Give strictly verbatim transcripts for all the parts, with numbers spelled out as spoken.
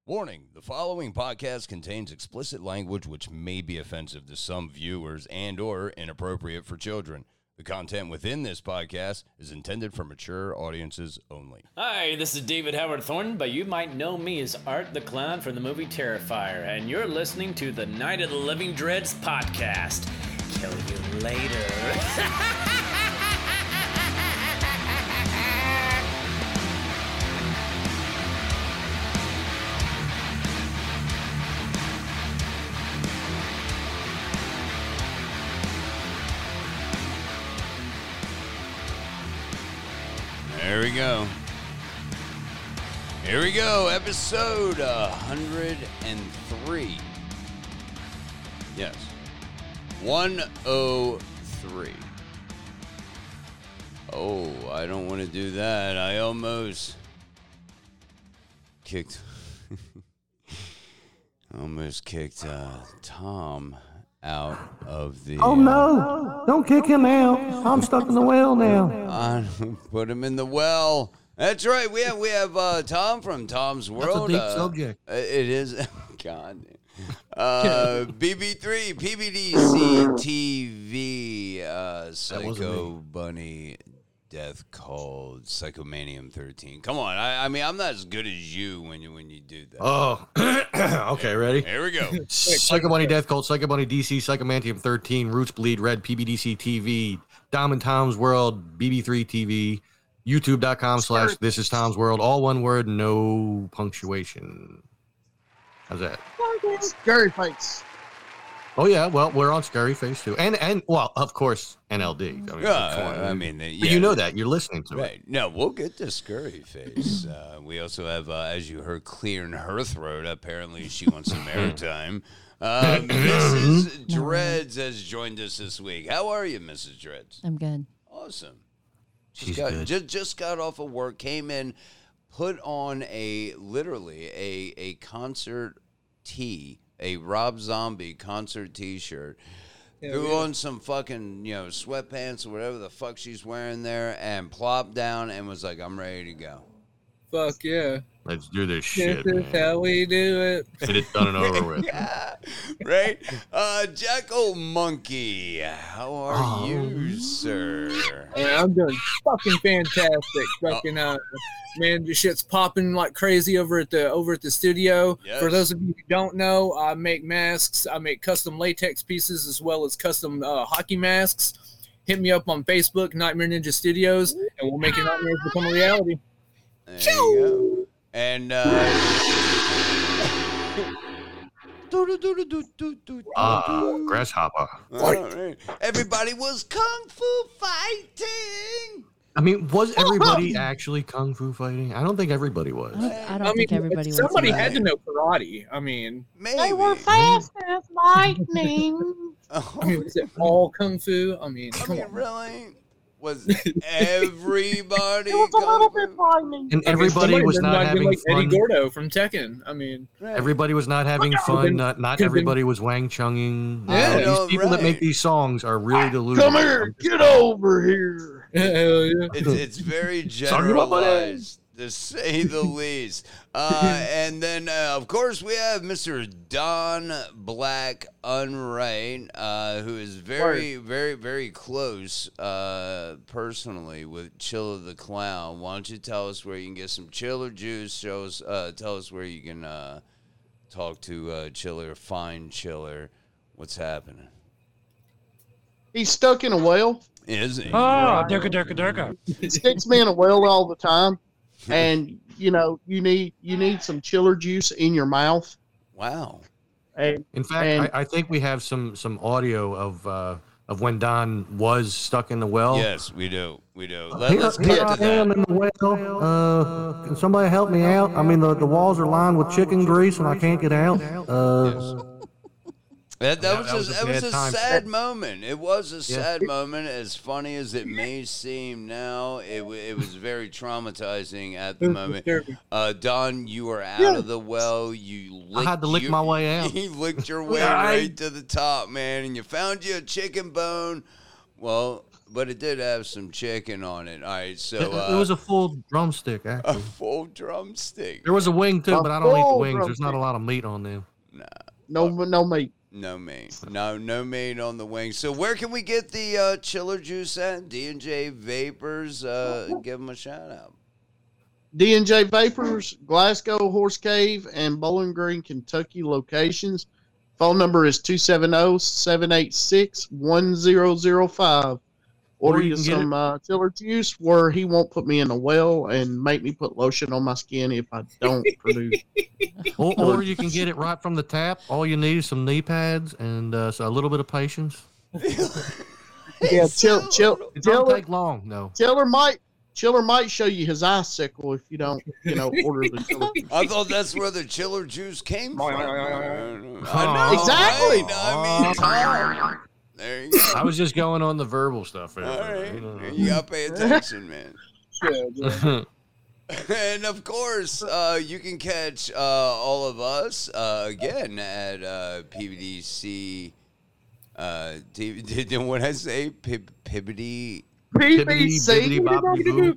Warning, the following podcast contains explicit language which may be offensive to some viewers and or inappropriate for children. The content within this podcast is intended for mature audiences only. Hi, this is David Howard Thornton, but you might know me as Art the Clown from the movie Terrifier, and you're listening to the Night of the Living Dreads podcast. Kill you later. There we go. Here we go, episode one hundred three. Yes, one oh three. Oh, I don't want to do that. I almost kicked, almost kicked uh, Tom out of the... Oh, no. Don't kick him out. I'm stuck in the well now. Uh, put him in the well. That's right. We have we have uh, Tom from Tom's World. That's a deep uh, subject. It is. God. Uh, B B three, P B D C T V, uh, Psycho Bunny, Death Called, Psychomanium thirteen. Come on. I, I mean, I'm not as good as you when you when you do that. Oh, okay, ready? Here we go. Psycho Bunny Death Cult, Psycho Bunny D C, Psychomantium thirteen, Roots Bleed Red, P B D C T V, Dom and Tom's World, B B three T V, YouTube.com slash This Is Tom's World, all one word, no punctuation. How's that? Scary Face. Oh, yeah, well, we're on Scary Face, too. And, and well, of course, N L D. I mean, Uh, I mean, but yeah, you know that. You're listening to right. it. No, we'll get to Scurry Face. Uh, we also have, uh, as you heard, clearing her throat. Apparently, she wants some airtime. Uh, Missus Dreads has joined us this week. How are you, Missus Dreads? I'm good. Awesome. She's got, good. Just, just got off of work, came in, put on a, literally, a, a concert tee, a Rob Zombie concert t-shirt. Yeah, Threw yeah. on some fucking, you know, sweatpants or whatever the fuck she's wearing there and plopped down and was like, I'm ready to go. Fuck yeah. Let's do this This shit, is man. how we do it. Get it done and over with. Yeah, right? Uh, Jackal Monkey, how are Oh. you, sir? Yeah, I'm doing fucking fantastic. Fucking uh, man, this shit's popping like crazy over at the over at the studio. Yes. For those of you who don't know, I make masks. I make custom latex pieces as well as custom uh, hockey masks. Hit me up on Facebook, Nightmare Ninja Studios, and we'll make your nightmares become a reality. There you go. And, uh... Ah, grasshopper. All right. Everybody was kung fu fighting. I mean, was everybody actually kung fu fighting? I don't think everybody was. I don't, I don't I mean, think everybody somebody was. had to know karate. I mean, Maybe. They were fast as lightning. Oh, I mean, was it all kung fu? I mean, I come mean, on. really? Was everybody It was a little bit kung fu? frightening. And I mean, everybody somebody was did not do having like Eddie fun. Gordo from Tekken. I mean, Everybody was not having fun. Not, not could've everybody was Wang Chunging. Yeah. Uh, No, these people that right. make these songs are really delusional. come here, get over here. Hell yeah. It's, it's very Talking about my generalized, to say the least. Uh, and then, uh, of course, we have Mister Don Black Unright, uh, who is very, very, very close uh, personally with Chiller the Clown. Why don't you tell us where you can get some Chiller juice? Show us, uh, tell us where you can uh, talk to uh, Chiller, find Chiller. What's happening? He's stuck in a well. Is he? Oh, durka, durka, durka. He sticks me in a well all the time, and you know you need you need some chiller juice in your mouth. Wow. And In fact, And- I, I think we have some some audio of uh, of when Don was stuck in the well. Yes, we do. We do. Let, Here, let's here cut I to am that. in the well. Uh, can somebody help me out? I mean, the, the walls are lined with chicken grease, and I can't get out. Uh, That, that, That- was, that was a, a that was bad a time. sad moment. It was a Yeah. sad moment. As funny as it may seem now, it, w- it was very traumatizing at the moment. Uh, Don, you were out of the well. You licked, had to lick you- my way out. You licked your way Right. right to the top, man, and you found you a chicken bone. Well, but it did have some chicken on it. All right, so It, uh, it was a full drumstick, a actually. full drumstick. There was a wing too, A but I don't eat the full wings. There's not a drumstick. lot of meat on them. No, no meat. No meat. No, no meat on the wing. So where can we get the uh, chiller juice at? D and J Vapors. Uh, give them a shout out. D and J Vapors, Glasgow, Horse Cave, and Bowling Green, Kentucky locations. Phone number is two seven zero, seven eight six, one zero zero five. Order Or you you can get some uh, chiller juice where he won't put me in a well and make me put lotion on my skin if I don't produce. Or, or you can get it right from the tap. All you need is some knee pads and uh, so a little bit of patience. Yeah, chill, chill, It don't chiller, take long, no. chiller might, chiller might show you his icicle if you don't, you know, order the chiller. I thought that's where the chiller juice came from. I know, Exactly. right? I mean, Tom. There you go. I was just going on the verbal stuff. All there, right. you know. You got to pay attention, man. Yeah, yeah. And of course, uh, you can catch uh, all of us uh, again at uh, P B D C. Uh, T V, did, did what I say? Pib, Pibbity. P B Bibbidi, C. bibbidi, bobbidi, boo.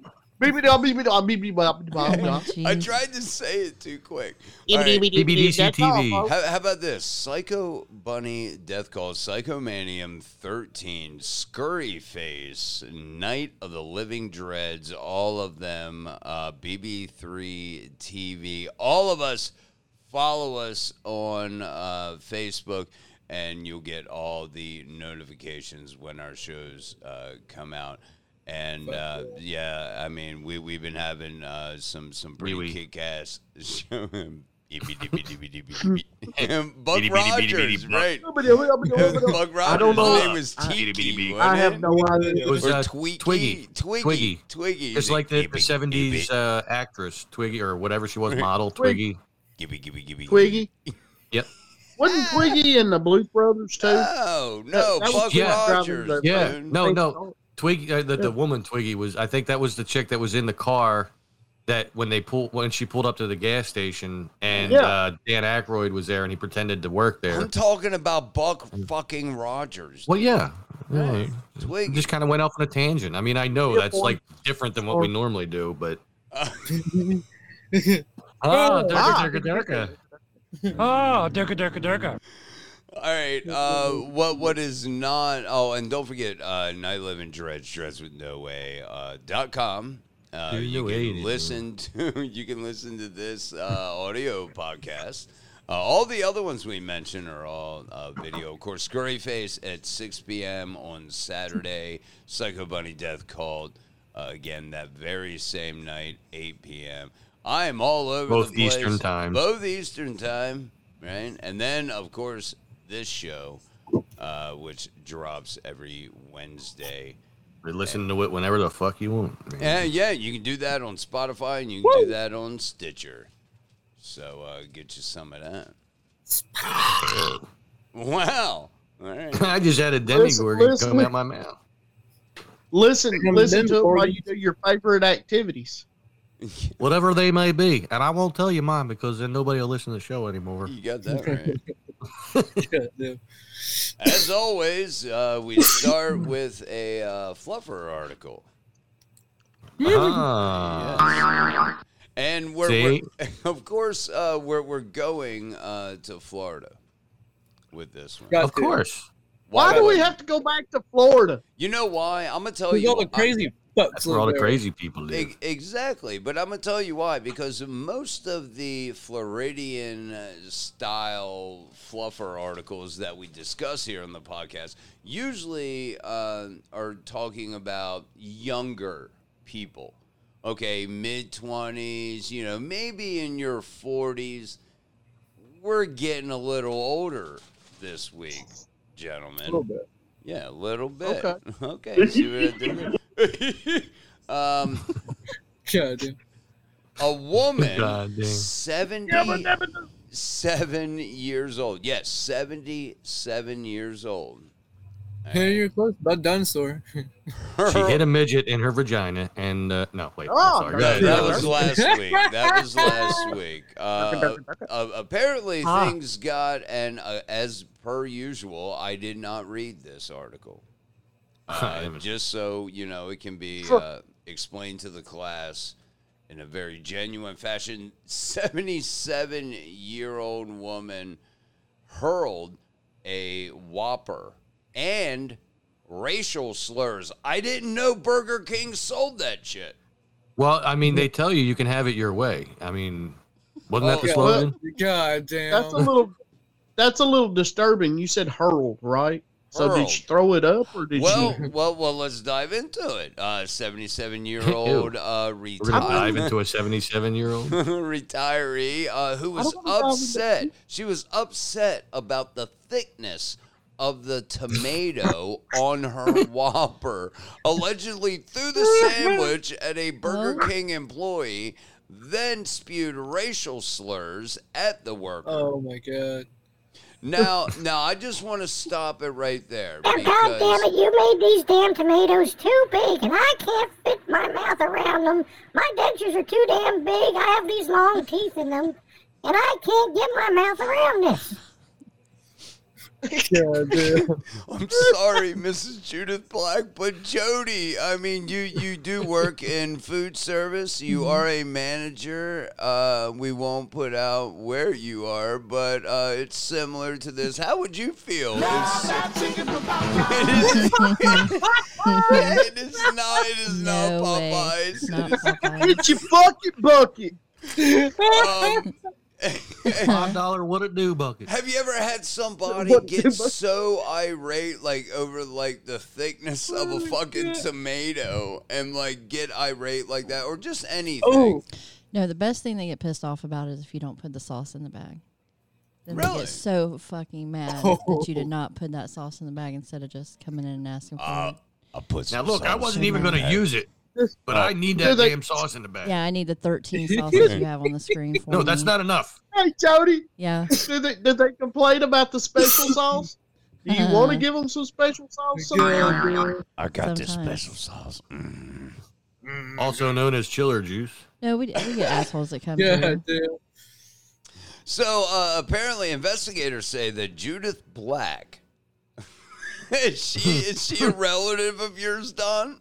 I tried to say it too quick. All right. P B D C T V. How, how about this? Psycho Bunny Death Call, Psychomanium thirteen, Scurry Face, Night of the Living Dreads, all of them, uh, B B three T V. All of us, follow us on uh, Facebook, and you'll get all the notifications when our shows uh, come out. And uh, yeah, I mean, we we've been having uh, some some pretty Wee-wee. kick-ass show. Buck Rogers, right? Buck Rogers. I don't know. His name was Tiki. I have wasn't no idea. It was Or uh, Twiggy. Twiggy. Twiggy. Twiggy. Twiggy. It's like the, the Gibby, seventies uh, actress, Twiggy, or whatever she was, model, Twiggy. Twiggy. Gibby, Gibby, Gibby. Twiggy. Yep. Wasn't Twiggy and the Blues Brothers too? No, no, That- that was Buck yeah. Rogers. Yeah. dude. No, no. Twiggy, uh, the, the woman Twiggy was, I think that was the chick that was in the car that when they pulled, when she pulled up to the gas station and Yeah. uh, Dan Aykroyd was there and he pretended to work there. I'm talking about Buck fucking Rogers. Well, yeah. yeah. Right. Twiggy. Just kind of went off on a tangent. I mean, I know Yeah, that's boy. like different than what we normally do, but. Uh, Oh, ah. Durka, Durka, Durka. Oh, durka, durka, durka. All right. Uh, what what is not? Oh, and don't forget, uh, Night Living Dreads, Dreads with No Way uh, dot com. Uh, Dude, you no can way it is, listen to you can listen to this uh, audio podcast. Uh, all the other ones we mentioned are all uh, video. Of course, Scurry Face at six p.m. on Saturday. Psycho Bunny Death Called uh, again that very same night, eight p.m. I am all over Both the place. Eastern time. Both Eastern time, right? And then, of course, this show, uh, which drops every Wednesday. Listen to it whenever the fuck you want. man. And yeah, you can do that on Spotify and you can do that on Stitcher. So uh, get you some of that. Wow. All right. I just had a Listen, Demigorgon listen. come out my mouth. Listen, Come listen in to it for while you. you do your favorite activities. Whatever they may be. And I won't tell you mine because then nobody will listen to the show anymore. You got that right. Yeah, yeah. As always, uh, we start with a uh, Fluffer article. Ah. And we're, See? we're of course, uh, we're, we're going uh, to Florida with this one. Got Of to. course. Why do we have to go back to Florida? You know why? I'm going to tell There's you. all the why. crazy fucks. That's where all the over crazy people live. E- Exactly, but I'm gonna tell you why. Because most of the Floridian uh, style fluffer articles that we discuss here on the podcast usually uh, are talking about younger people. Okay, mid twenties, you know, maybe in your forties. We're getting a little older this week, gentlemen. A little bit. Yeah, a little bit. Okay. Okay, see what I did there? um, Yeah, dude. a woman, God damn. seventy-seven years old. Yes, seventy-seven years old. Yeah, you're close. About dinosaur. She hit a midget in her vagina and, uh, no, wait. I'm Oh, sorry. No, Yeah. that was last week. That was last week. Uh, uh, apparently, Ah. things got, and uh, as per usual, I did not read this article. uh, just so you know it can be uh, explained to the class in a very genuine fashion. seventy-seven-year-old woman hurled a Whopper and racial slurs. I didn't know Burger King sold that shit. Well, I mean, they tell you you can have it your way. I mean, wasn't that Oh, the yeah. slogan? God damn. That's a little. That's a little disturbing. You said hurled, right? So Hurled. did she throw it up, or did Well, she? well, well. Let's dive into it. Uh, seventy-seven-year-old uh, We're gonna dive retired into a seventy-seven-year-old. retiree uh, who was don't know. upset. She was upset about the thickness of the tomato on her Whopper. Allegedly threw the sandwich at a Burger King employee, then spewed racial slurs at the worker. Oh my god. Now, now, I just want to stop it right there God damn because it, you made these damn tomatoes too big, and I can't fit my mouth around them. My dentures are too damn big. I have these long teeth in them, and I can't get my mouth around this. God damn. I'm sorry, Missus Judith Black, but Jody, I mean, you, you do work in food service. You are a manager. Uh, we won't put out where you are, but uh, it's similar to this. How would you feel? It's, it, is, it is not. It is No not way. Popeyes. Not It is- Popeyes. It's your fucking bucket. um, Five dollar what it do bucket. Have you ever had somebody What- get so irate, like over like the thickness of a fucking tomato, and like get irate like that, or just anything? Oh, No, the best thing they get pissed off about is if you don't put the sauce in the bag. Then they Really? get so fucking mad that you did not put that sauce in the bag instead of just coming in and asking for Uh, it. I put Now some look, I sauce wasn't in even my going to bag. use it, but I need Do that they- damn sauce in the bag. Yeah, I need the thirteen sauces you have on the screen for No, that's me. not enough. hey Jody, Yeah. did they did they complain about the special sauce? Do you want to Uh, give them some special sauce? God damn. I got this Sometimes. special sauce. Mm. Also known as chiller juice. No, we, we get assholes that come God through. damn. So uh, apparently, investigators say that Judith Black is she is she a relative of yours, Don?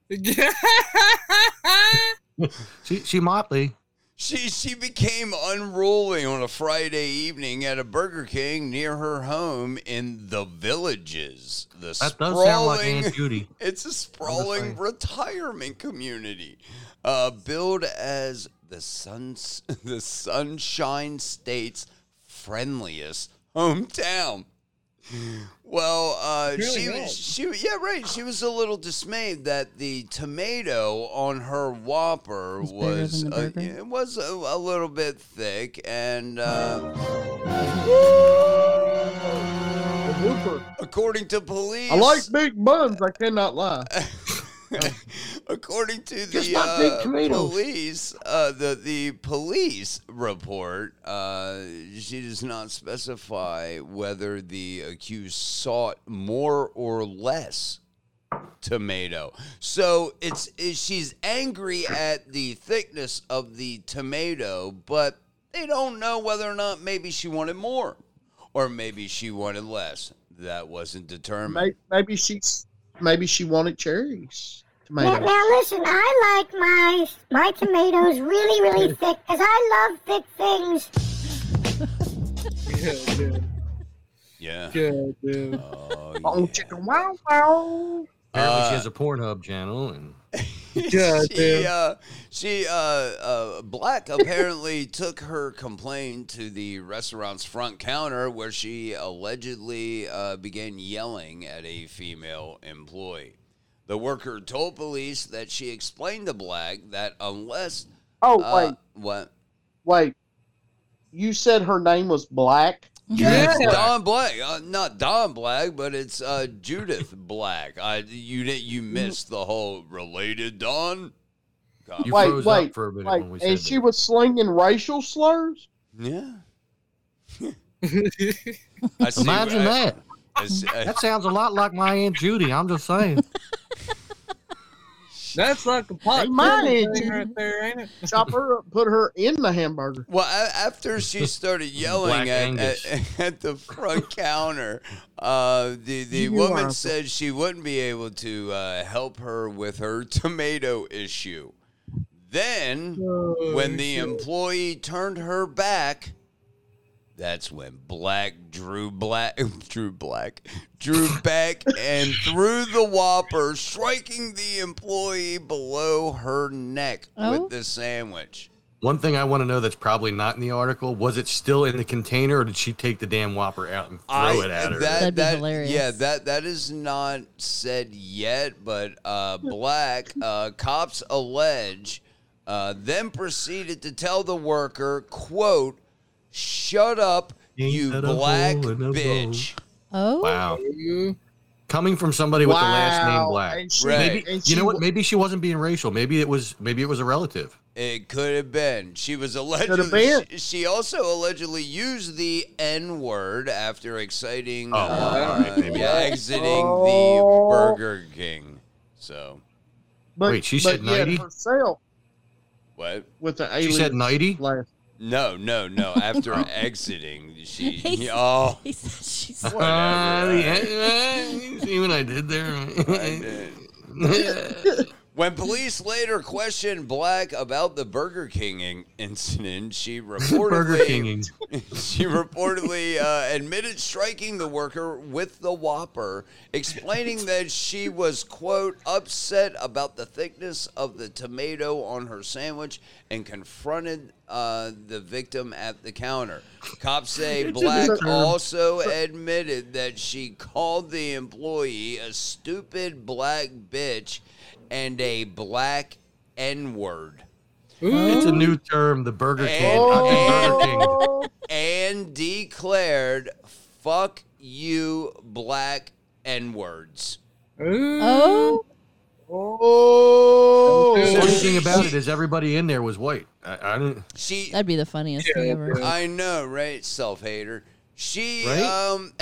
She she might be. She she became unruly on a Friday evening at a Burger King near her home in the Villages. The That does sound like sprawling- Aunt Judy. It's a sprawling saying. retirement community, uh, billed as the Suns, the Sunshine State's friendliest hometown. Well, uh, Really she good. was she yeah right. She was a little dismayed that the tomato on her Whopper Was bigger was than the uh, burger? it was a, a little bit thick, and uh, according to police, I like big buns. I cannot lie. according to Just the not big uh, tomatoes. police, uh, the the police report, uh, she does not specify whether the accused sought more or less tomato. So it's, it's she's angry at the thickness of the tomato, but they don't know whether or not maybe she wanted more or maybe she wanted less. That wasn't determined. Maybe, maybe she's maybe she wanted cherries. Now, Tomatoes. now listen, I like my my tomatoes really, really thick because I love thick things. God damn. Yeah. God damn. Oh, Oh, yeah. chicken wow wow. Apparently, Uh, she has a Pornhub channel, and God she, damn. uh, she, uh, uh, Black apparently took her complaint to the restaurant's front counter where she allegedly uh, began yelling at a female employee. The worker told police that she explained to Black that unless... Oh uh, wait, what? wait. You said her name was Black. Yeah, it's Yeah. Don Black. Uh, not Don Black, but it's uh, Judith Black. I, you, didn't- you missed the whole related Don? God. you wait, froze wait, up for a minute wait. when we And said she that. was slinging racial slurs. Yeah. I see, Imagine I- that. I see- I- That sounds a lot like my Aunt Judy. I'm just saying. That's like a pot Hey, mine thing is- right there, ain't it? Chop her up, put her in the hamburger. Well, a- after she started yelling Black at, Angus. at, at the front counter, uh, the, the You woman are- said she wouldn't be able to uh, help her with her tomato issue. Then, Oh, when the employee turned her back, that's when Black drew black drew black drew back and threw the Whopper, striking the employee below her neck Oh? with the sandwich. One thing I want to know that's probably not in the article, was it still in the container or did she take the damn Whopper out and throw I- it at her? That, That'd be that- hilarious. Yeah, that that is not said yet, but uh, Black uh, cops allege uh, then proceeded to tell the worker, "quote Shut up, Ain't you that a black hole in a bitch." Oh, Wow. Ooh. Coming from somebody with the last name Wow. Black. And she- Right. Maybe, and you know she what? wa- Maybe she wasn't being racial. Maybe it was maybe it was a relative. It could have been. She was Could've allegedly. been. She, she also allegedly used the N word after exciting, Oh, uh, all right, maybe. yeah, exiting Oh. the Burger King. So But, Wait, she but said yet ninety? herself what? with the She alien said ninety? laugh. No, no, no. After exiting, she. Oh. he said she's. Uh, Whatever. yeah, you see what I did there? When police later questioned Black about the Burger King in- incident, she reportedly Burger Kinging. she reportedly uh, admitted striking the worker with the Whopper, explaining that she was, quote, upset about the thickness of the tomato on her sandwich and confronted uh, the victim at the counter. Cops say Black also admitted that she called the employee a stupid black bitch and a black N-word. It's a new term, the Burger King. And- I think Burger King. And declared, fuck you, black N-words. Oh, Oh, The funny thing about it is everybody in there was white. I, I didn't. She, that'd be the funniest Yeah, thing ever. I know, right? Self-hater. She, Right? um...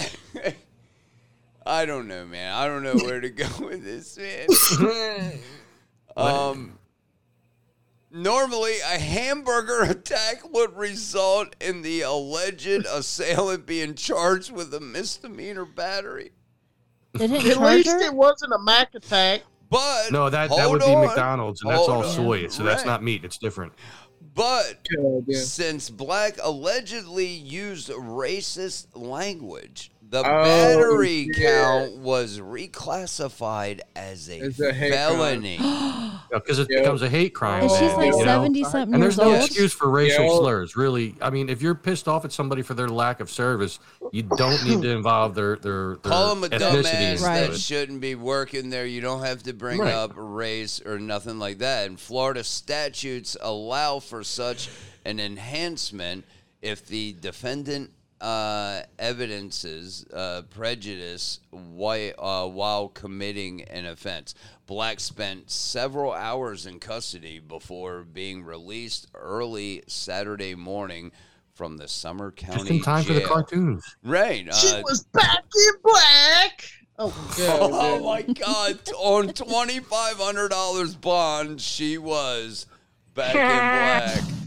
I don't know, man. I don't know where to go with this, man. Um, normally, a hamburger attack would result in the alleged assailant being charged with a misdemeanor battery. They didn't at charge least her? it wasn't a Mac attack. But No, that, that hold would be on. McDonald's, and that's Hold all on. soy, so that's Right. not meat. It's different. But God, yeah. since Black allegedly used racist language, the Oh, battery yeah. count was reclassified as a As a hate felony. Because it Yeah. becomes a hate crime. And she's then, like you know? seventy something And years there's no old. excuse for racial Yeah. slurs, really. I mean, if you're pissed off at somebody for their lack of service, you don't need to involve their their, their Call him a ethnicity dumbass into Right. that it. shouldn't be working there. You don't have to bring Right. up race or nothing like that. And Florida statutes allow for such an enhancement if the defendant uh, evidences uh, prejudice while, uh, while committing an offense. Black spent several hours in custody before being released early Saturday morning from the Summer County Just in time jail. for the cartoons. Right. She uh, was back in black. Oh, Oh God. my God! On twenty five hundred dollars bond, she was back in black.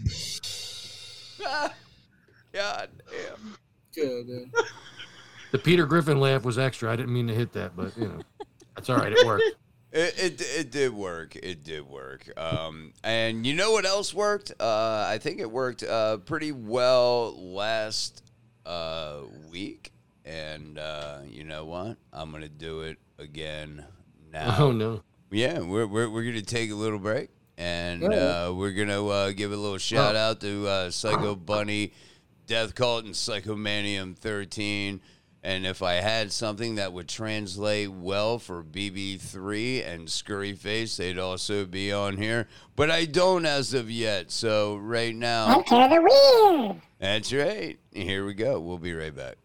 God damn! God, yeah. The Peter Griffin laugh was extra. I didn't mean to hit that, but you know, that's all right. It worked. It, it it did work. It did work. Um, and you know what else worked? Uh, I think it worked uh, pretty well last uh, week. And uh, you know what? I'm gonna do it again now. Oh no. Yeah, we're we're we're gonna take a little break, and uh, we're gonna uh, give a little shout out to uh, Psycho Bunny, Death Cult, and Psychomanium thirteen. And if I had something that would translate well for B B three and Scurry Face, they'd also be on here. But I don't as of yet. So right now, Enter the weird. that's right. Here we go. We'll be right back.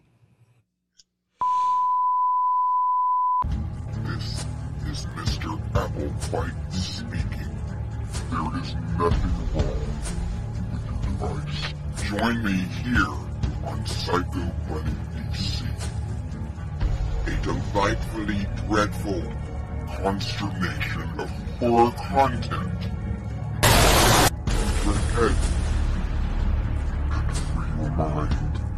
This is Mister Applewhite speaking. There is nothing wrong with your device. Join me here on Psycho Bunny D C. A delightfully dreadful consternation of horror content. Drink head and free your mind.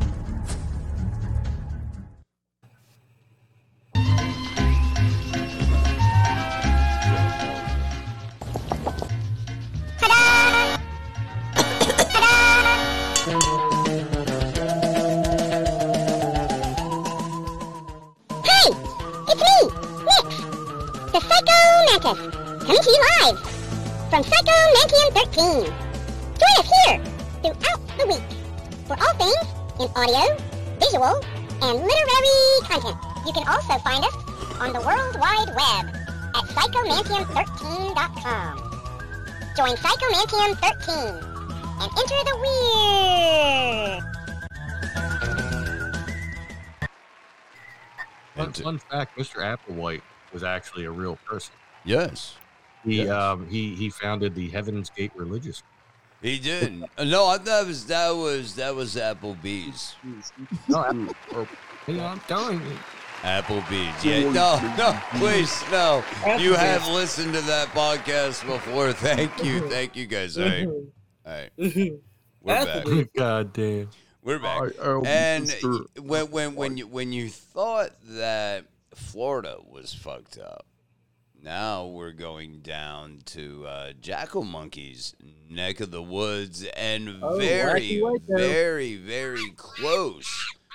Hi, it's me, Nix, the Psycho Mantis, coming to you live from Psycho Mantium thirteen. Join us here throughout the week for all things in audio, visual, and literary content. You can also find us on the World Wide Web at psycho mantium thirteen dot com. Join Psycho Mantium thirteen and enter the weird. Fun, fun fact: Mister Applewhite was actually a real person. Yes. He Yes. um he he founded the Heaven's Gate Religious. He did. Uh, No, I thought that was that was that was Applebee's. No, Apple, or, you know, I'm telling you. Applebee's. Yeah. No, no, please, no. You have listened to that podcast before. Thank you. Thank you guys. All right. All right. We're back. God damn. We're back. I- I- And Mister when when when you when you thought that Florida was fucked up, now we're going down to uh, Jackal Monkey's neck of the woods, and Oh, very, wacky Waco. very, very close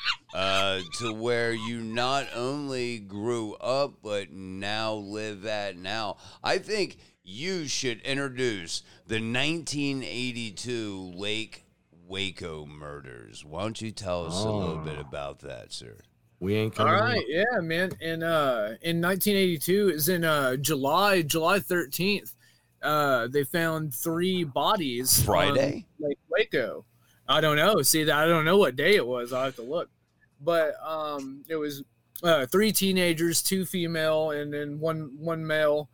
uh, to where you not only grew up but now live at now. I think you should introduce the nineteen eighty-two Lake Waco murders. Why don't you tell us a little bit about that, sir? We ain't All coming. right, yeah, man. In uh, in nineteen eighty-two, is in uh July July thirteenth. Uh, they found three bodies. on Friday? Lake Waco. I don't know. See, I don't know what day it was. I will have to look. But um, it was uh, three teenagers, two female, and then one one male.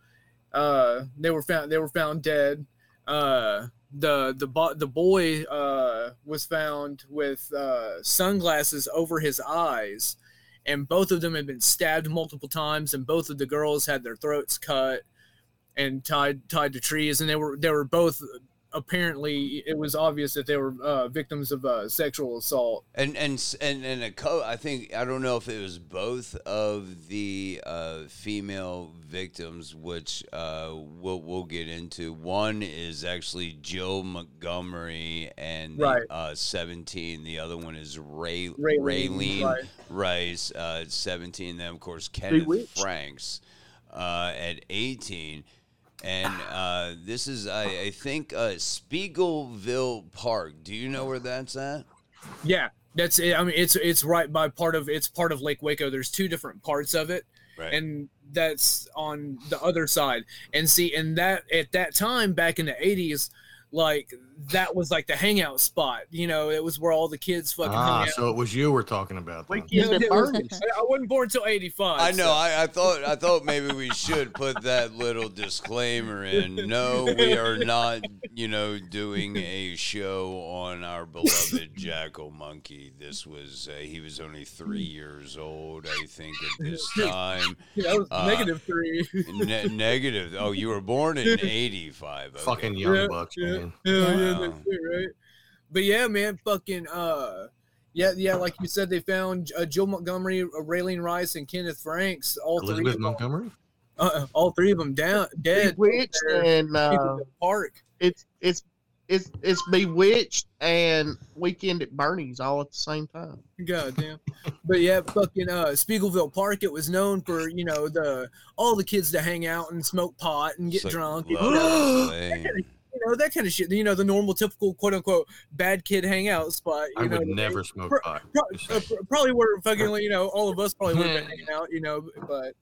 Uh, they were found. They were found dead. Uh, the the bo- the boy uh was found with uh sunglasses over his eyes, and both of them had been stabbed multiple times, and both of the girls had their throats cut and tied tied to trees, and they were they were both apparently, it was obvious that they were uh, victims of uh, sexual assault. And and s- and and a co. I think I don't know if it was both of the uh, female victims, which uh, we'll we'll get into. One is actually Jill Montgomery and the, Right. uh, seventeen. The other one is Ray Raylene, Raylene right. Rice, uh, seventeen. Then of course Kenneth Bewitched. Franks uh, at eighteen. And uh, this is, I, I think, uh, Spiegelville Park. Do you know where that's at? Yeah, that's it. I mean, it's it's right by part of it's part of Lake Waco. There's two different parts of it, Right. and that's on the other side. And see, and that at that time back in the eighties, like that was like the hangout spot. You know, it was where all the kids fucking Ah, hung out. so it was you we're talking about. then. Weekend at Yeah, it was- Bernie's. I wasn't born until eighty-five. I know. so- I, I thought. I thought maybe we should put that little disclaimer in. No, we are not. You know, doing a show on our beloved Jackal Monkey. This was. Uh, he was only three years old, I think, at this time. Yeah, that was Uh, negative three. Ne- negative. Oh, you were born in eighty-five. Okay. Fucking young Yeah, bucks, yeah. man. Yeah, yeah, Wow. that's it, right? But yeah, man, fucking, uh, yeah, yeah, like you said, they found uh, Jill Montgomery, uh, Raylene Rice, and Kenneth Franks, all three, Elizabeth of them, Montgomery. uh, all three of them down, dead. Bewitched They're- and uh, Spiegelville Park. it's it's it's it's Bewitched and Weekend at Bernie's all at the same time. God damn. But yeah, fucking uh, Spiegelville Park. It was known for you know the all the kids to hang out and smoke pot and get It's like drunk. And, you love know, Lane. you know that kind of shit. You know the normal, typical, quote unquote, bad kid hangout spot. You I know, would they- never smoke pro- pot. Pro- Just uh, saying. pr- probably where fucking you know all of us probably would have been hanging out, you know, but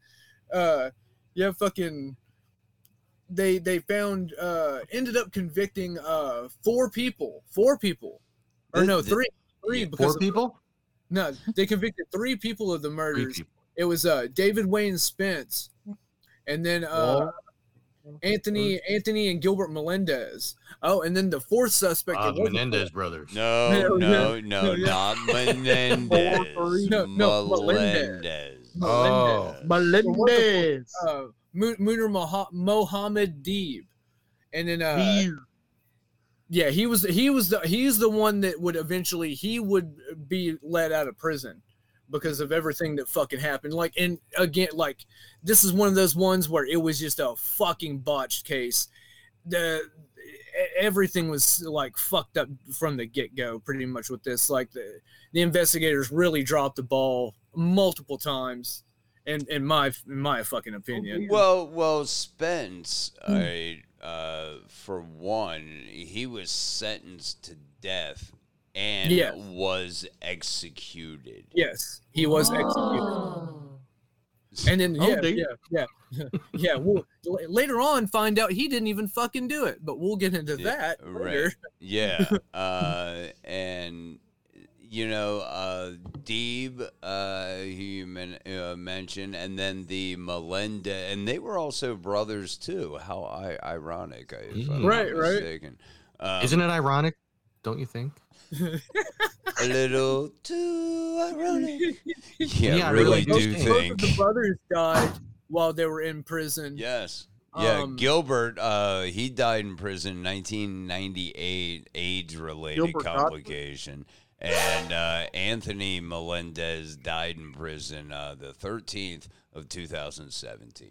uh yeah, fucking they they found uh ended up convicting uh four people, four people, or no, Th- three, three yeah, because Four of- people? no, they convicted three people of the Three murders. people. It was uh David Wayne Spence, and then uh Anthony Anthony and Gilbert Melendez. Oh, and then the fourth suspect. Uh, it wasn't- Menendez brothers. No, No, no, no, no, no, yeah. not Menendez. No, no, Melendez. Melendez. Oh. Melendez. Uh, Mu- Munir Moha- Mohammed Deeb, and then uh, Here. yeah, he was he was the he's the one that would eventually he would be let out of prison because of everything that fucking happened. Like, and again, like this is one of those ones where it was just a fucking botched case. The everything was like fucked up from the get go, pretty much with this. Like the the investigators really dropped the ball multiple times. In, in my in my fucking opinion. Well, well, Spence, uh, uh, for one, he was sentenced to death and Yeah. was executed. Yes, he was executed. And then Oh, yeah, dude. yeah, yeah, yeah. We'll l- later on find out he didn't even fucking do it, but we'll get into that later. Right. Yeah. uh, and you know, uh, Deeb, uh, who you men- uh, mentioned, and then the Melendez, and they were also brothers too. How I- ironic, if I'm Right, not right. mistaken. Um, Isn't it ironic? Don't you think? a little too ironic? Yeah, Yeah, I really really do do Both think. of the brothers died while they were in prison. Yes. Yeah, Um, Gilbert, uh, he died in prison in nineteen ninety-eight, AIDS-related Gilbert Gottfried? complication. And uh, Anthony Melendez died in prison uh, the thirteenth of two thousand seventeen.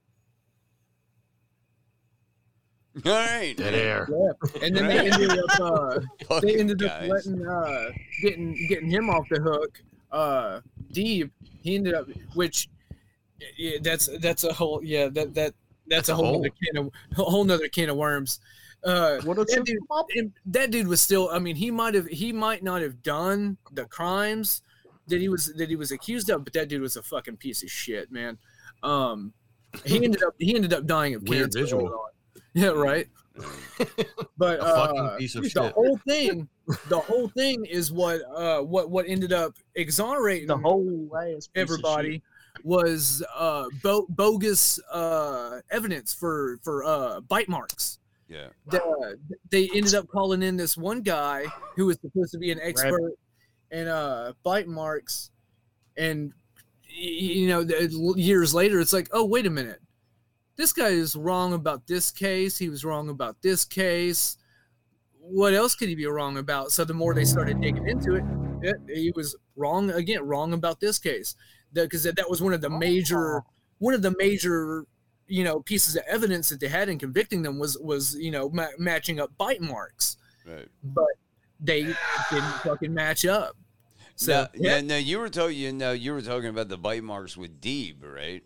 All right. Dead air. Yeah, and then they ended up uh, they Fucking ended up guys. letting uh, getting getting him off the hook. Uh, Deeb, he ended up, which yeah, that's that's a whole yeah that that that's, That's a a whole whole. other can of a whole nother can of worms. Uh, What a that dude, and that dude was still. I mean, he might have he might not have done the crimes that he was that he was accused of, but that dude was a fucking piece of shit, man. Um, he ended up he ended up dying of Weird cancer. visual. later on. Yeah, right. But A uh, fucking piece of the shit. whole thing, the whole thing is what uh what what ended up exonerating the whole ass piece of everybody shit. was uh bo- bogus uh evidence for for uh bite marks. Yeah. The, they ended up calling in this one guy who was supposed to be an expert in uh bite marks, and y- you know the, years later it's like, oh wait a minute, this guy is wrong about this case, he was wrong about this case, what else could he be wrong about? So the more they started digging into it, it he was wrong again, wrong about this case, because that, that was one of the major one of the major you know pieces of evidence that they had in convicting them was was you know ma- matching up bite marks, Right. but they didn't fucking match up. So So, yeah, no, you were talking. You know, you were talking about the bite marks with Deeb, right?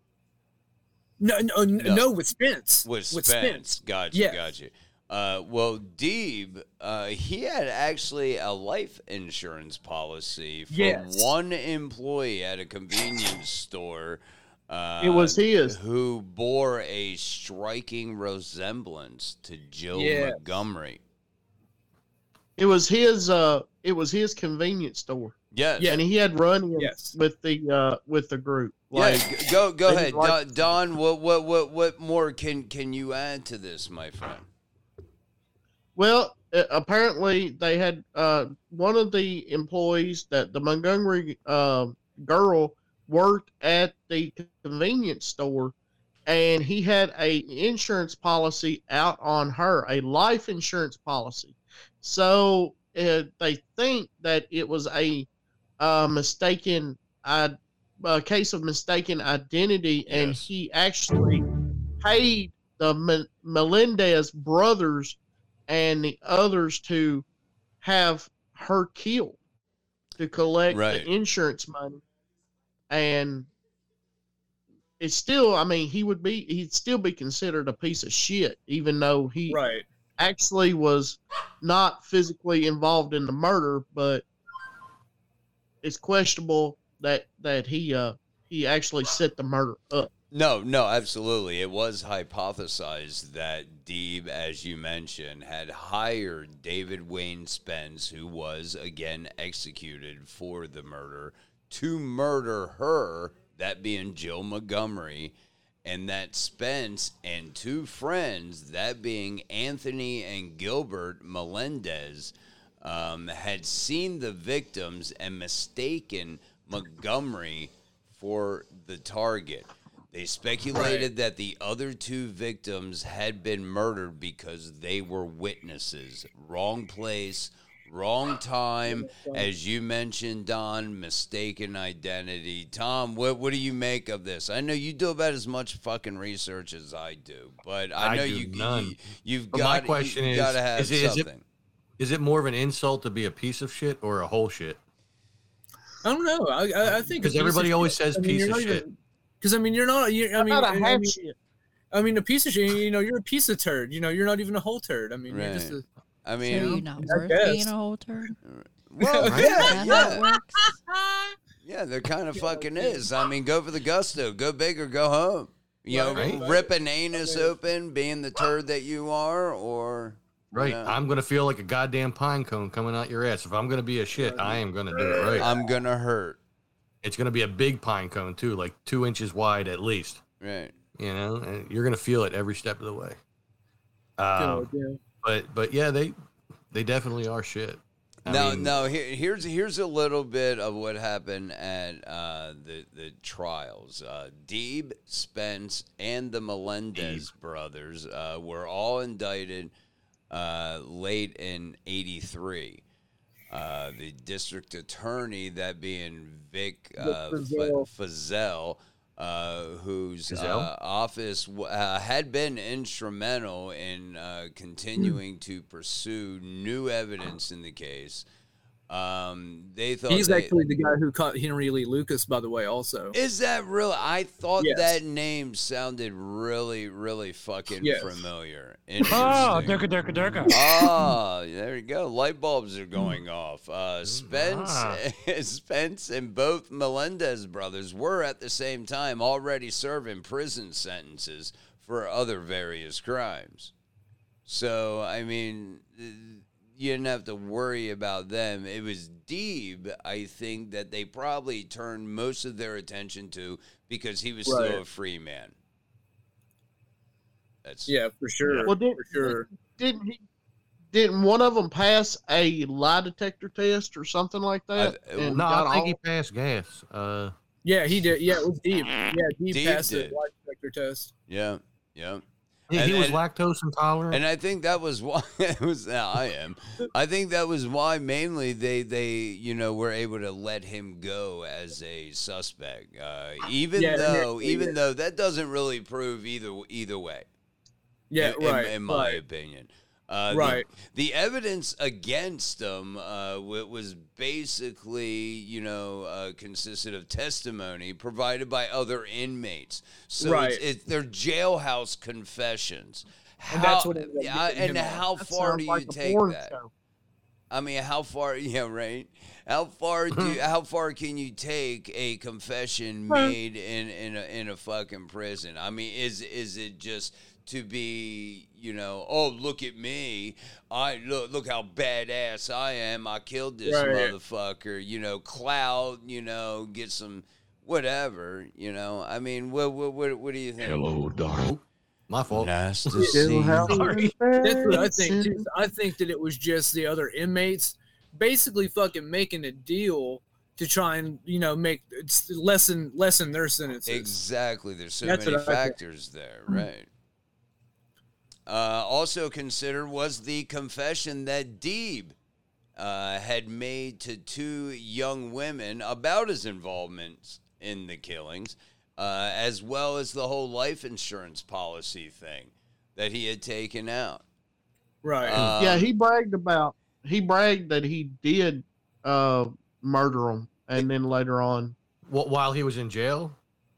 no, no, no, No. no, with Spence, With with Spence. Gotcha, Yes. gotcha. Uh, well, Deeb, uh, he had actually a life insurance policy for Yes. one employee at a convenience store. Uh, It was his. who bore a striking resemblance to Joe Yes. Montgomery. It was his. Uh, it was his convenience store, Yes. Yeah. and he had run-ins Yes. with the uh with the group. Like, yeah, g- go go they ahead, didn't like- Don, Don. What what what what more can can you add to this, my friend? well, uh, apparently they had uh one of the employees that the Montgomery uh, girl worked at the convenience store, and he had a insurance policy out on her, a life insurance policy. So uh, they think that it was a uh, mistaken uh, a case of mistaken identity, and Yes. he actually paid the Me- Melendez brothers and the others to have her killed to collect Right. the insurance money. And it's still, I mean, he would be, he'd still be considered a piece of shit, even though he right. actually was not physically involved in the murder, but it's questionable that, that he, uh, he actually set the murder up. No, no, absolutely. It was hypothesized that Deeb, as you mentioned, had hired David Wayne Spence, who was again executed for the murder, to murder her, that being Jill Montgomery, and that Spence and two friends, that being Anthony and Gilbert Melendez, um, had seen the victims and mistaken Montgomery for the target. They speculated that the other two victims had been murdered because they were witnesses. Wrong place, wrong time. As you mentioned, Don, mistaken identity. Tom, what what do you make of this? I know you do about as much fucking research as I do, but I I know do you, none. you you've But got my question you, is, got to have is it- is it- something. Is it more of an insult to be a piece of shit or a whole shit? I don't know. I I, I think a Because piece everybody of always shit- says I mean, piece you're of not shit. even- Because I mean, you're not. You're, I mean, Not a I half mean, shit. I mean, a piece of shit. You know, you're a piece of turd. You know, you're not even a whole turd. I mean, you're just Right. a. I So mean, you're not I worth guess. being a whole turd. well, Right? Is yeah, that how it yeah. works? Yeah, there kind of fucking is. I mean, go for the gusto. Go big or go home. You know, Right. rip an anus open, being the turd that you are, or Right. you know, I'm going to feel like a goddamn pine cone coming out your ass. If I'm going to be a shit, I am going to do it right. I'm gonna hurt. It's going to be a big pine cone, too, like two inches wide at least. Right. You know, and you're going to feel it every step of the way. Um, yeah. but, but yeah, they they definitely are shit. I No, mean, no. Here, here's here's a little bit of what happened at uh, the the trials. Uh, Deeb, Spence, and the Melendez brothers uh, were all indicted uh, late in eighty-three. Uh, the district attorney, that being Vic uh, Fazell. F- Fazell, uh, whose Fazell? uh, office w- uh, had been instrumental in uh, continuing to pursue new evidence in the case. Um, they thought He's they- actually the guy who caught Henry Lee Lucas, by the way. Also, Is that real? I thought Yes. that name sounded really, really fucking Yes. familiar. Oh, Interesting. durka durka durka. Ah, there you go. Light bulbs are going off. Uh, Spence, Ah. Spence, and both Melendez brothers were at the same time already serving prison sentences for other various crimes. So, I mean, you didn't have to worry about them. It was Deeb, I think, that they probably turned most of their attention to because he was Right. still a free man. That's yeah, for sure. Well, did, for sure. didn't he? Didn't one of them pass a lie detector test or something like that? I- and no, got I think all- he passed gas. Uh, Yeah, he did. Yeah, it was Deep. Yeah, Deep Deep passed did. the lie detector test. yeah, yeah. he, And- he was and- lactose intolerant. And I think that was why it was. Now I am. I think that was why mainly they they you know were able to let him go as a suspect, uh, even Yeah, though yeah, even yeah. though that doesn't really prove either either way. Yeah, in, in- right. In, my right. opinion. Uh, Right. The, the evidence against them uh, wa- was basically, you know, uh, consisted of testimony provided by other inmates. So Right. it's, it's they're jailhouse confessions. How, And that's what ended up yeah, getting and him off. how That far sounds do you like a take porn that? show. I mean, how far? Yeah, right. How far do you, how far can you take a confession made in in a, in a fucking prison? I mean, is is it just to be, you know, oh, look at me, I look look how badass I am, I killed this Right. motherfucker, you know, clout, you know, get some whatever, you know. I mean, what what what, what do you think? Hello, Doc. My fault. Nice to Still see have you. That's what I think too. I think that it was just the other inmates basically fucking making a deal to try and, you know, make it's lessen lessen their sentences. Exactly. There's so That's many what I think. factors there, right? Uh, also considered was the confession that Deeb uh, had made to two young women about his involvement in the killings, uh, as well as the whole life insurance policy thing that he had taken out. Right. Um, yeah, he bragged about he bragged that he did uh, murder him, and then later on, Wh- While he was in jail,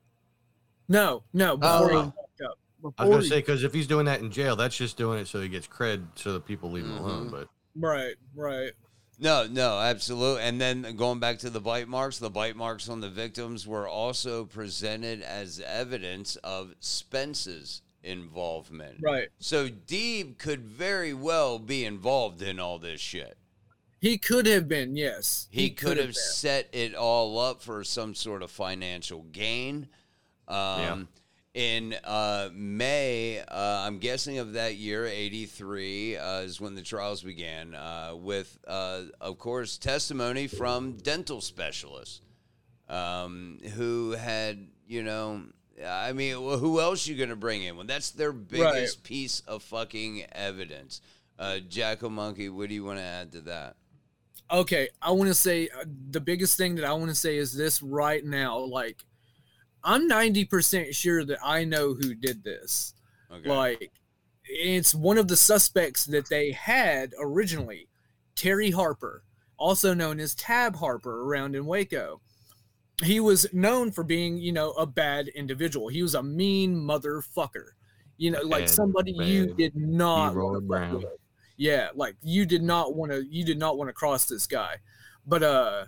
no, no, before Oh. he locked up. I was before gonna he- say because if he's doing that in jail, that's just doing it so he gets cred, so that people leave him Mhm. alone. But Right, right. No, no, absolutely. And then going back to the bite marks, the bite marks on the victims were also presented as evidence of Spence's involvement. Right. So Deeb could very well be involved in all this shit. He could have been, yes. He, could have been. set it all up for some sort of financial gain. Um, In uh, May, uh, I'm guessing of that year, eighty-three, uh, is when the trials began, uh, with, uh, of course, testimony from dental specialists um, who had, you know, I mean, well, who else you gonna bring in when that's their biggest right. piece of fucking evidence? Uh, Jackal Monkey, what do you want to add to that? Okay, I want to say uh, the biggest thing that I want to say is this right now. Like, I'm ninety percent sure that I know who did this. Okay. Like, it's one of the suspects that they had originally, Terry Harper, also known as Tab Harper around in Waco. He was known for being, you know, a bad individual. He was a mean motherfucker. You know, like somebody you did not want to fuck with. Yeah, like you did not want to you did not want to cross this guy. But uh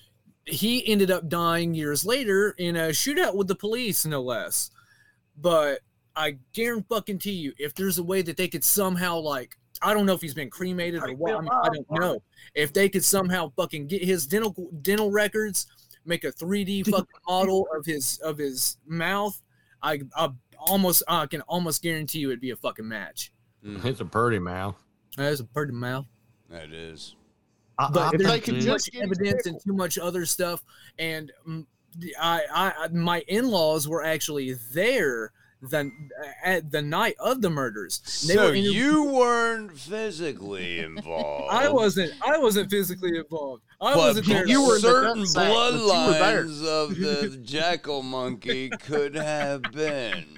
he ended up dying years later in a shootout with the police, no less. But I guarantee you, if there's a way that they could somehow, like, I don't know if he's been cremated or what, I, mean, I don't know. If they could somehow fucking get his dental dental records, make a three D fucking model of his of his mouth, I I almost I can almost guarantee you it'd be a fucking match. Mm. It's a pretty mouth. That's a pretty mouth. That is. But there's too much evidence and too much other stuff, and I, I, my in-laws were actually there the at the night of the murders. They so were in, you weren't physically involved. I wasn't. I wasn't physically involved. I but wasn't there. You were certain bloodlines of the Jackal Monkey could have been.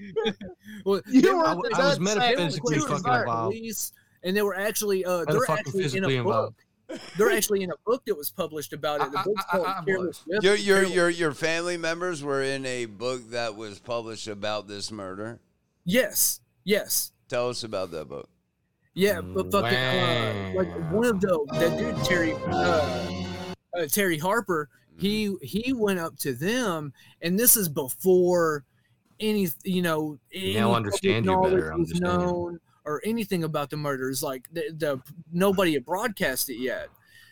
Well, you were I, I was metaphysically fucking involved. Police, and they were actually uh, they're actually in a involved. book. They're actually in a book that was published about it. The book's called I, I, I Careless Whisper. Your your your your family members were in a book that was published about this murder. Yes, yes. Tell us about that book. Yeah, but fucking uh, like one of the that dude Terry uh, uh, Terry Harper. He he went up to them, and this is before any you know any now understand you better. Was known or anything about the murders. Like the, the nobody had broadcast it yet.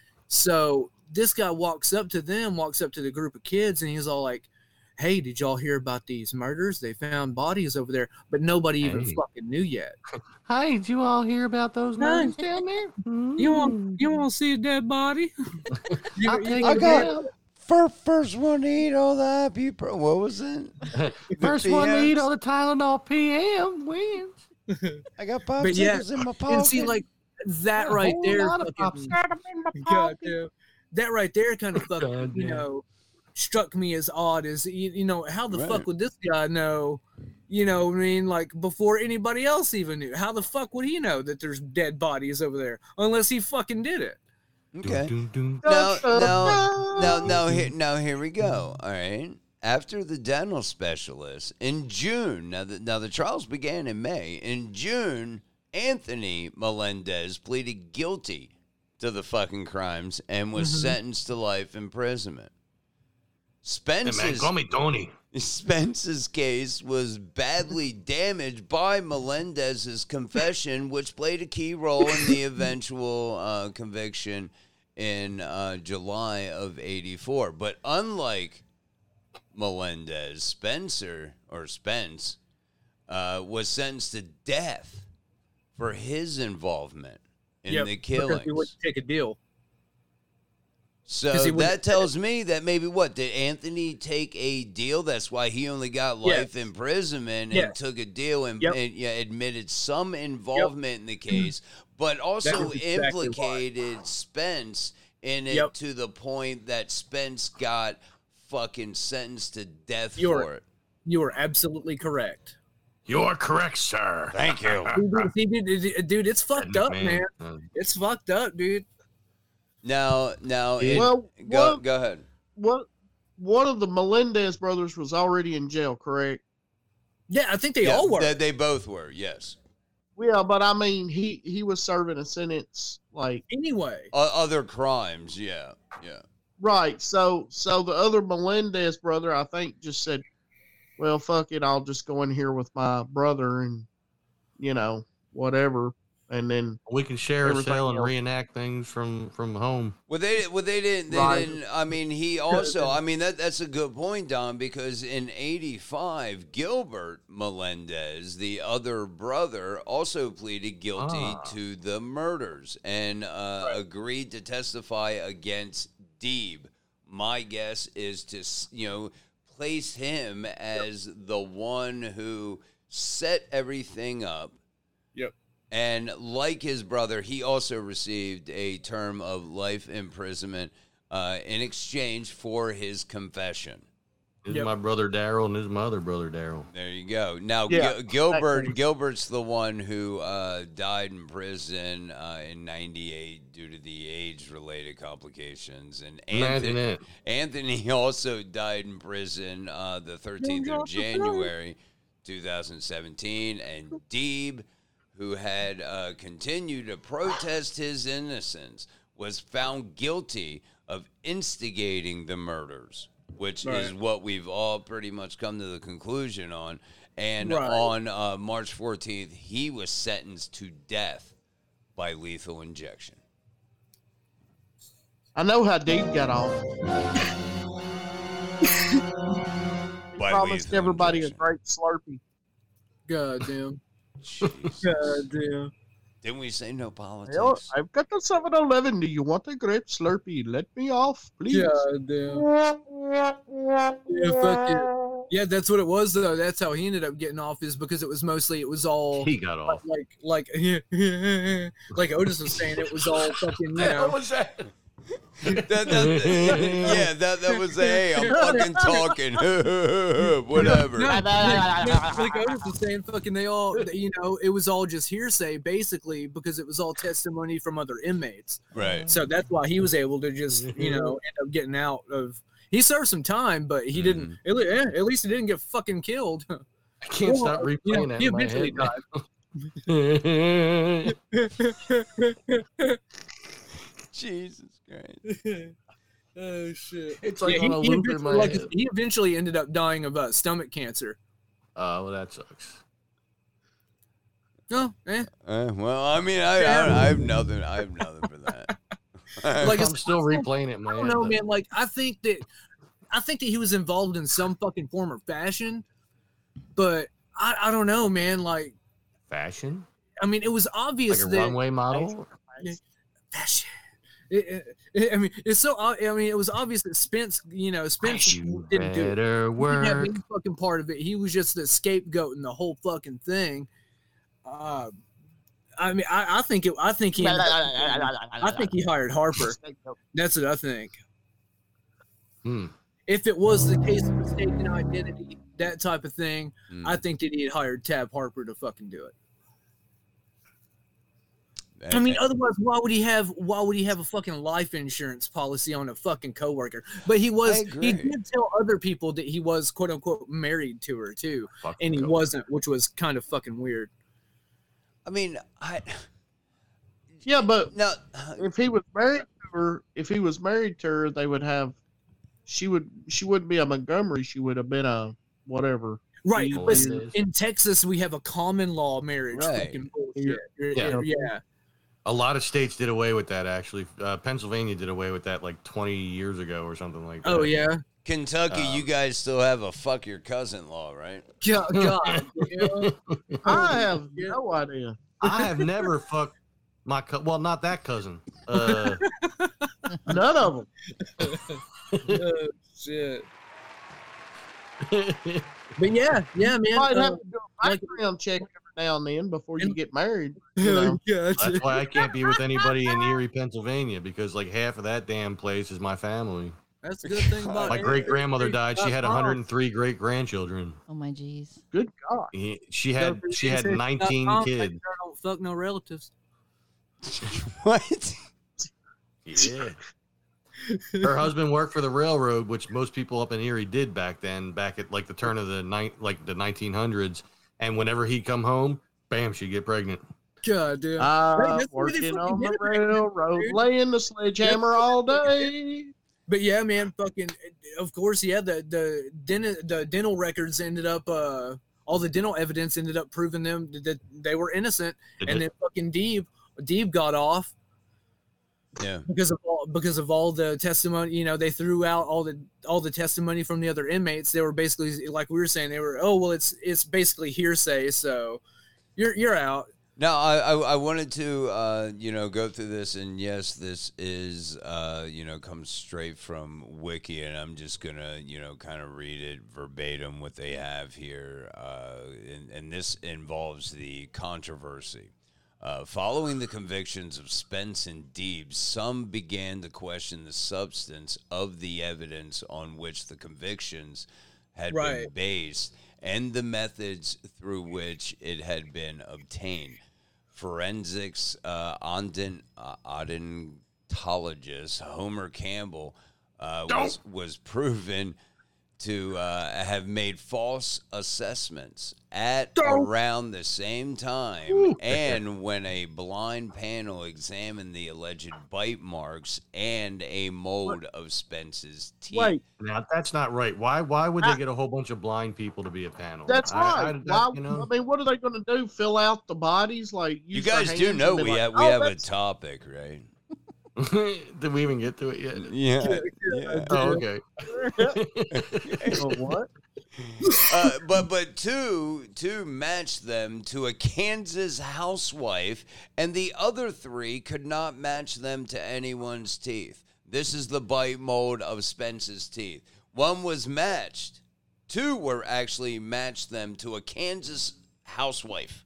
So this guy walks up to them, walks up to the group of kids, and he's all like, "Hey, did y'all hear about these murders? They found bodies over there, but nobody even hey. fucking knew yet." Hey, did you all hear about those murders hey. down there? You want you want to see a dead body? you, I, you I got first, first one to eat all the happy. Pro- what was it? First one to eat all the Tylenol P M wins. I got popsicles yeah, in my pocket. And see, like that right there, fucking, God, dude, that right there kind of fucking, God, you know, struck me as odd. As you, you know, how the right. fuck would this guy know? You know, what I mean, like before anybody else even knew. How the fuck would he know that there's dead bodies over there unless he fucking did it? Okay. Now, now, now, now, here, now, here we go. All right. After the dental specialist in June, now the, now the trials began in May. In June, Anthony Melendez pleaded guilty to the fucking crimes and was mm-hmm. sentenced to life imprisonment. Spence's, hey man, call me Tony. Spence's case was badly damaged by Melendez's confession, which played a key role in the eventual uh, conviction in uh, July of eighty-four. But unlike Melendez, Spencer, or Spence, uh, was sentenced to death for his involvement in yep, the killings. Because he wouldn't take a deal. So that tells me that maybe what, did Anthony take a deal? That's why he only got life yes. imprisonment and yes. took a deal and, yep. and yeah, admitted some involvement yep. in the case, but also exactly implicated why. Spence in it yep. to the point that Spence got fucking sentenced to death You're, for it. You are absolutely correct. You're correct, sir. Thank you. dude, dude, dude, it's fucked up, man. man. It's fucked up, dude. Now, now, it, well, go, one, go ahead. What? One of the Melendez brothers was already in jail, correct? Yeah, I think they yeah, all were. They, they both were, yes. Yeah, but I mean, he, he was serving a sentence, like anyway. Uh, other crimes, yeah, yeah. Right. So, so the other Melendez brother, I think, just said, "Well, fuck it, I'll just go in here with my brother, and you know, whatever." And then we can share a cell and else. reenact things from, from home. Well, they well they didn't. They right. didn't. I mean, he also. I mean, that that's a good point, Don, because in eighty-five, Gilbert Melendez, the other brother, also pleaded guilty ah. to the murders and uh, right. agreed to testify against Deeb. My guess is to you know place him as the one who set everything up. Yep. And like his brother, he also received a term of life imprisonment uh, in exchange for his confession. This Yep. is my brother Daryl, and this is my other brother Daryl. There you go. Now, Yeah, Gil- Gilbert exactly. Gilbert's the one who uh, died in prison uh, in ninety-eight due to the age-related complications, and Imagine Anthony, it. Anthony also died in prison uh, the thirteenth of January, two thousand seventeen, and Deeb, who had uh, continued to protest his innocence, was found guilty of instigating the murders, which is Right. what we've all pretty much come to the conclusion on. And Right. on uh, March fourteenth, he was sentenced to death by lethal injection. I know how Deep got off. By Promised lethal everybody injection. a great Slurpee. God damn. Jesus. God damn. Didn't we say no politics? Well, I've got the seven eleven. Do you want a grape Slurpee? Let me off, please. God damn. Yeah, fuck it. Yeah, that's what it was though. That's how he ended up getting off, is because it was mostly it was all He got off. like like like Otis was saying, it was all fucking, you know. What was that? that, that, yeah, that that was hey, I'm fucking talking, whatever. No, like, like Otis was saying, fucking they all, you know, it was all just hearsay basically, because it was all testimony from other inmates. Right. So that's why he was able to just, you know, end up getting out of. He served some time, but he didn't. At, le- eh, at least he didn't get fucking killed. I can't Well, stop you know, replaying that he in my eventually head. died. Jesus Christ. Oh shit! It's like Yeah, on a he, he loop in eventually, my like, head. he eventually ended up dying of uh, stomach cancer. Oh, well, that sucks. No, eh. Uh, well, I mean, I, I I have nothing. I have nothing for that. Like, I'm still replaying it in my I head. don't know, but- man. Like, I think that, I think that he was involved in some fucking form or fashion, but I, I don't know, man. Like, Fashion? I mean, it was obvious Like a that runway model? fashion. It, it, I mean, it's so. I mean, it was obvious that Spence, you know, Spence You didn't do it. better He didn't have work. any fucking part of it. He was just the scapegoat in the whole fucking thing. Uh, I mean, I, I think it. I think he. ended up- I think he hired Harper. That's what I think. Hmm. If it was the case of mistaken identity, that type of thing, Hmm. I think that he had hired Tab Harper to fucking do it. I mean, otherwise, why would he have? Why would he have a fucking life insurance policy on a fucking coworker? But he was. I He agree. did tell other people that he was quote unquote married to her too, Fucking and he coach. wasn't, which was kind of fucking weird. I mean, I Yeah, but no. if he was married to her, if he was married to her, they would have. She would. She wouldn't be a Montgomery. She would have been a whatever. Right. He Listen, is. in Texas, we have a common law marriage. Right. Fucking bullshit. Yeah. Yeah. yeah. A lot of states did away with that, actually. Uh, Pennsylvania did away with that like twenty years ago or something like that. Oh yeah. Kentucky, Uh, you guys still have a fuck your cousin law, right? God. God you know? I have no idea. I have never fucked my co- well, not that cousin. Uh, None of them. Oh, shit. But yeah, yeah, man. You might uh, have to do a like- background check every now and then before you And- get married. You know? gotcha. That's why I can't be with anybody in Erie, Pennsylvania, because like half of that damn place is my family. That's a good thing about My it. great grandmother died. She had Dot com. one hundred three great grandchildren. Oh my jeez. Good God. She had she had Dot nineteen com, kids. like, I don't fuck no relatives. What? Yeah. Her husband worked for the railroad, which most people up in Erie did back then, back at like the turn of the night, like the nineteen hundreds. And whenever he'd come home, bam, she'd get pregnant. God damn. Uh, that's the way they working fucking on did the it back then, railroad, dude. laying the sledgehammer all day. But yeah, man, fucking. Of course, yeah. The the dental the dental records ended up. Uh, all the dental evidence ended up proving them that they were innocent, Did and it- then fucking Deeb Deeb got off Yeah. because of all because of all the testimony. You know, they threw out all the all the testimony from the other inmates. They were basically like we were saying. They were oh well, it's it's basically hearsay. So you're you're out. Now, I, I, I wanted to, uh, you know, go through this, and yes, this is, uh, you know, comes straight from Wiki, and I'm just going to, you know, kind of read it verbatim what they have here, uh, and, and this involves the controversy. Uh, following the convictions of Spence and Deeb, some began to question the substance of the evidence on which the convictions had Right. been based and the methods through which it had been obtained. Forensics uh, ondent, uh, odontologist Homer Campbell uh, was, was proven to uh, have made false assessments at around the same time and when a blind panel examined the alleged bite marks and a mold of Spence's teeth. Wait, Now that's not right. Why? Why would they get a whole bunch of blind people to be a panel? that's I- right. I- that- Why, you know? I mean, what are they going to do? Fill out the bodies? Like You use their guys do hands know and be we like, have we "Oh, have a that's- topic, right? Did we even get to it yet? Yeah. yeah. Oh, okay. Oh, what? uh, but but two two matched them to a Kansas housewife, and the other three could not match them to anyone's teeth. This is the bite mold of Spence's teeth. One was matched. Two were actually matched them to a Kansas housewife.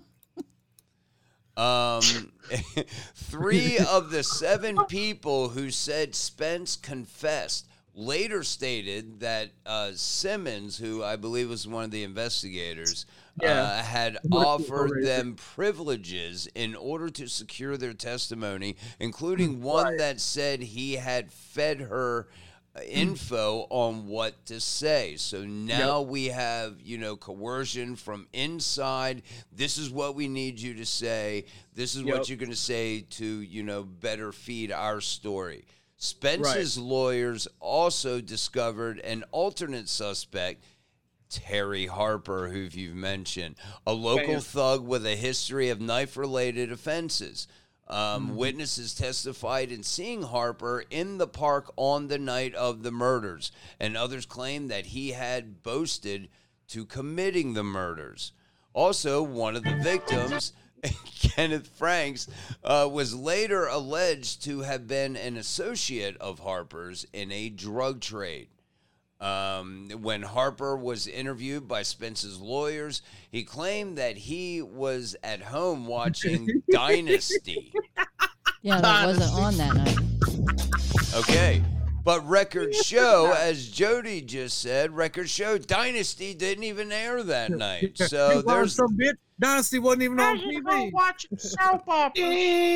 Um, three of the seven people who said Spence confessed later stated that uh, Simmons, who I believe was one of the investigators, Yeah. uh, had offered them privileges in order to secure their testimony, including one that said he had fed her info on what to say. So now we have, you know, coercion from inside. This is what we need you to say. This is Yep. what you're going to say to, you know, better feed our story. Spence's lawyers also discovered an alternate suspect, Terry Harper, who you've mentioned, a local Bam. thug with a history of knife-related offenses. Um, Witnesses testified in seeing Harper in the park on the night of the murders, and others claimed that he had boasted to committing the murders. Also, one of the victims, Kenneth Franks, uh, was later alleged to have been an associate of Harper's in a drug trade. Um, when Harper was interviewed by Spence's lawyers, he claimed that he was at home watching Dynasty. Yeah, that wasn't on that night. Okay. But records show, as Jody just said, records show Dynasty didn't even air that night. So there's some bitch. Dynasty wasn't even on T V. watching soap opera.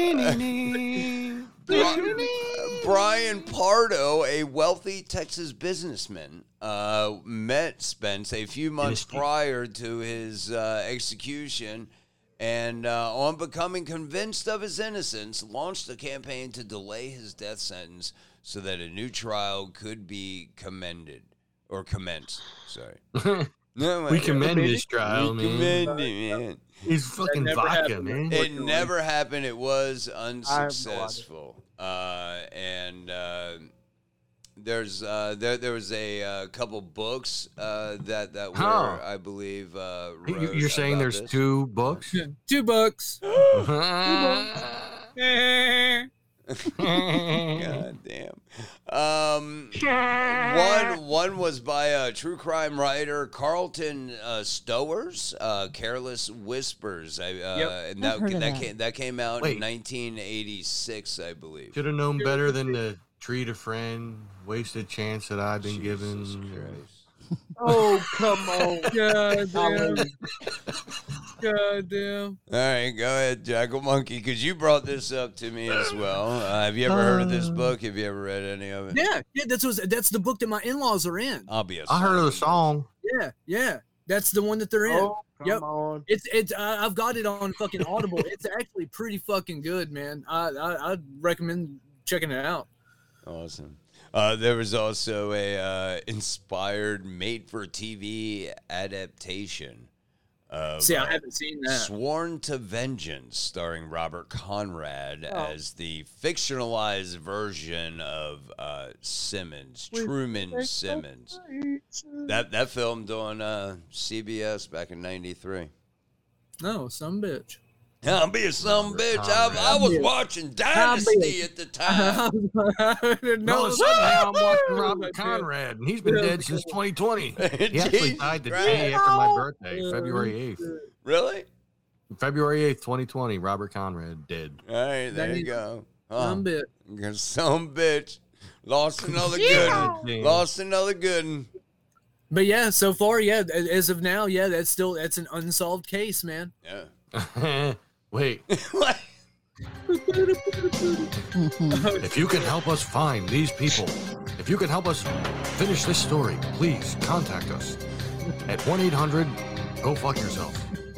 Brian Pardo, a wealthy Texas businessman, uh, met Spence a few months prior to his uh, execution, and uh, on becoming convinced of his innocence, launched a campaign to delay his death sentence so that a new trial could be commended or commenced. Sorry. No, We man. commend this trial, We man. commend it, man. He's fucking never vodka, happened. man. It never happened. It was idea. unsuccessful. Uh, and uh, there's uh, there there was a uh, couple books uh, that that were Huh. I believe uh, You- wrote You're saying about there's this. two books? Two bucks. God damn. Um, one one was by a true crime writer, Carlton uh, Stowers, uh, Careless Whispers. I, uh, Yep. and that I've heard of that that. came that came out in Wait. nineteen eighty-six, I believe. Should have known better than to treat a friend, wasted chance that I've been given. Jesus Christ. Oh, come on. God Golly. damn. God damn. All right, go ahead, Jackal Monkey, because you brought this up to me as well. Uh, have you ever heard of this Uh, book? Have you ever read any of it? Yeah, yeah. That's was that's the book that my in-laws are in. Obvious. I heard of the song. Yeah, yeah. That's the one that they're in. Oh, come Yep. on. It's it's uh, I've got it on fucking Audible. It's actually pretty fucking good, man. I, I I'd recommend checking it out. Awesome. Uh, there was also a uh, inspired made-for-T V adaptation of See, I uh, haven't seen that. Sworn to Vengeance, starring Robert Conrad as the fictionalized version of uh, Simmons, Truman Simmons. That that filmed on uh, C B S back in ninety-three. No, some bitch. I'll be a some bitch. I, I was watching Dynasty at the time. No, all of a sudden now I'm watching Robert Conrad, and he's been dead since twenty twenty. He actually died the day after my birthday, February eighth. Really? February eighth, twenty twenty, Robert Conrad dead. All right, there you go. Some bitch. Oh, some bitch. Lost another good one. Lost another good one. But yeah, so far, yeah, as of now, yeah, that's still that's an unsolved case, man. Yeah. Wait. What? If you can help us find these people, if you can help us finish this story, please contact us at one eight hundred go fuck yourself.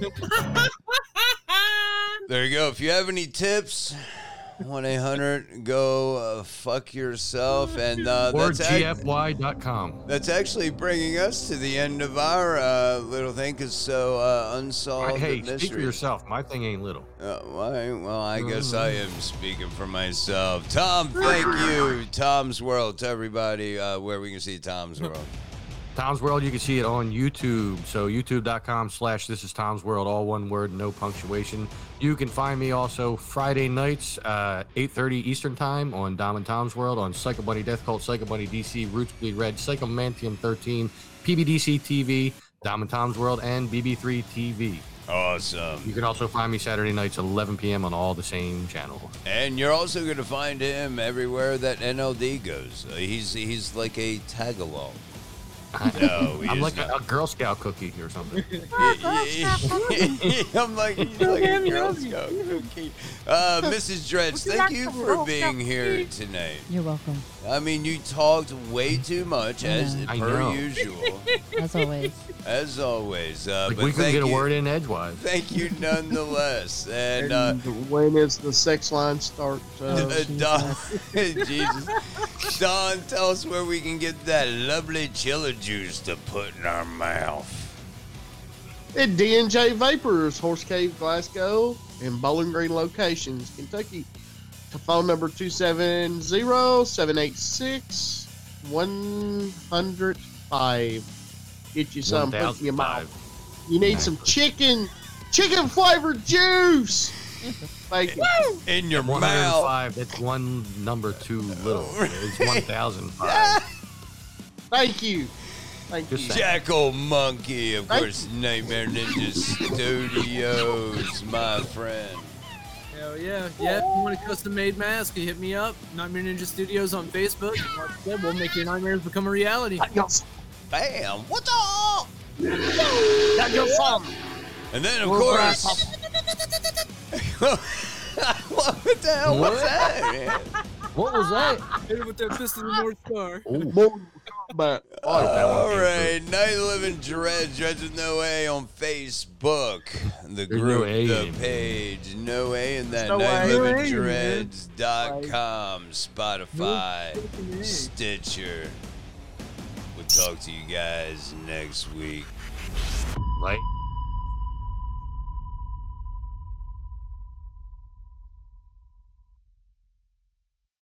There you go. If you have any tips, one eight hundred go uh, fuck yourself. And uh, or that's G F Y dot com. That's actually bringing us to the end of our uh, little thing, because so uh, unsolved Hey, mystery. speak for yourself. My thing ain't little. Uh, well, well, I guess I am speaking for myself. Tom, thank you. Tom's World. To everybody uh, where we can see Tom's World. Tom's World, you can see it on YouTube. So youtube.com slash this is Tom's World, all one word, no punctuation. You can find me also Friday nights, uh, eight thirty Eastern Time on Dom and Tom's World, on Psycho Bunny Death Cult, Psycho Bunny D C, Roots Bleed Red, Psychomantium thirteen, P B D C T V, Dom and Tom's World, and B B three T V. Awesome. You can also find me Saturday nights at eleven p.m. on all the same channels. And you're also going to find him everywhere that N L D goes. Uh, he's he's like a tag-along. No, I'm like a, a Girl Scout cookie or something. I'm like, he's like a Girl Scout cookie. Uh, Missus Dredge, thank you for being here tonight. You're welcome. I mean, you talked way too much, as I per know. usual. As always. As always. Uh, Like but we couldn't thank get a you, word in edgewise. Thank you nonetheless. And, uh, And when is the sex line start? Uh, Uh, Don, Jesus. Don, tell us where we can get that lovely chili juice to put in our mouth. At D and J Vapors, Horse Cave, Glasgow, and Bowling Green locations, Kentucky. The phone number two seven zero, seven eight six, one zero five. Get you some, put it in your mouth. You need some chicken, chicken flavored juice. Thank you. In your one mouth. oh five, that's one number too little. It's one thousand five. Thank you. Thank Just you. saying. Jackal Monkey, of Thank course, Nightmare Ninja Studios, my friend. Hell yeah. Yeah, if you want a custom made mask, you hit me up. Nightmare Ninja Studios on Facebook. Like I said, we'll make your nightmares become a reality. Bam! What the? Got your phone. And then, of We're course. What the hell was What? that, man? What was that? Hit it with that fist of the North Star. Mortal Kombat. All right, Night Living Dreads, Dreads with no A on Facebook. The There's group, no A the in it. page, no A in that. No A. night living No A, dreads dot com, Spotify, No Stitcher. We'll talk to you guys next week. Right?